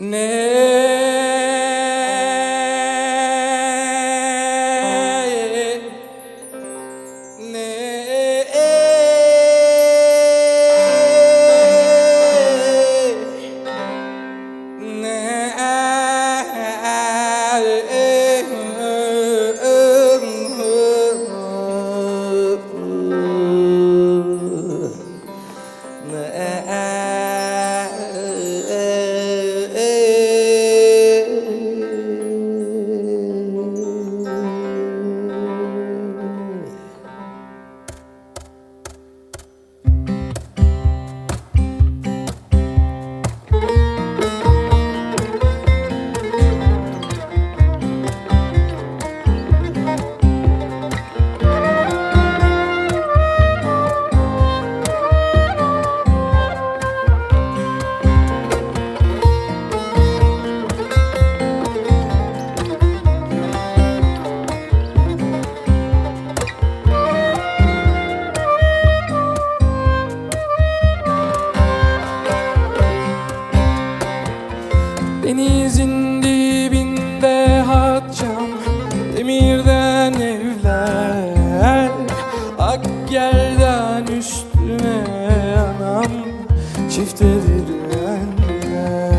Denizin dibinde hatçam, demirden evler, ak yerden üstüne anam, çifte direnler.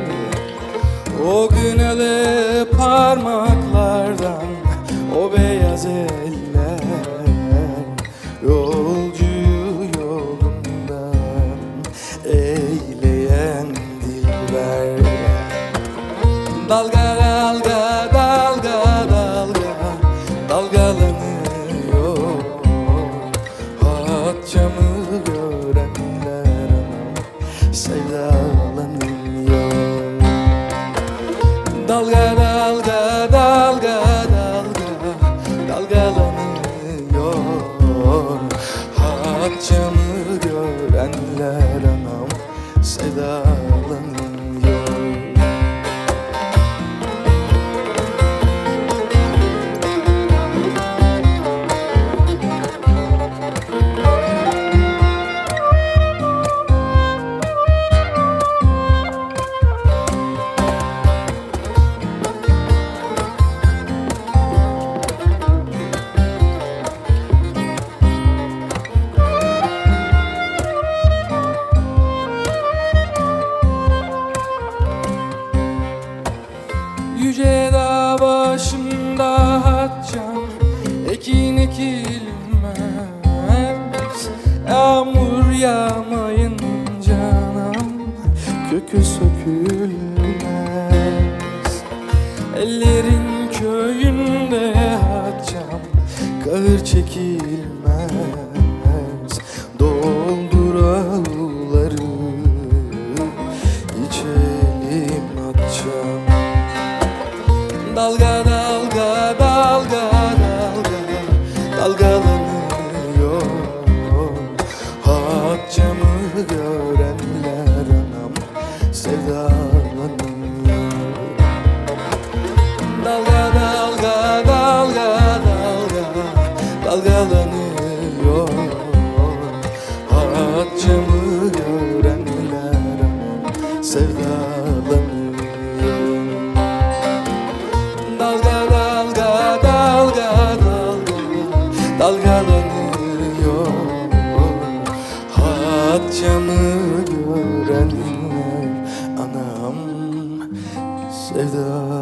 O kınalı parmaklardan, o beyaz eller, yolcuyu yolundan eyleyen dilber. Dalga dalga dalga dalga dalgalanıyor, hatçamı görenler anam sevdalanıyor. Dalga dalga dalga dalga dalgalanıyor, hatçamı görenler anam sevdalanıyor. Yüce dağ başında hatçam, ekin ekilmez, yağmur yağmayınca anam kökü sökülmez. Ellerin köyünde hatçam, kahır çekilmez, doldur avluları, içelim hatçam. Dalga dalga dalga dalga dalgalanıyor, hatçamı görenler anam sevdalanıyor. Dalga dalga dalga dalga dalgalanıyor, hatçamı görenler anam sevdalanıyor. Dalgalanıyor, hatçamı görenler anam sevda.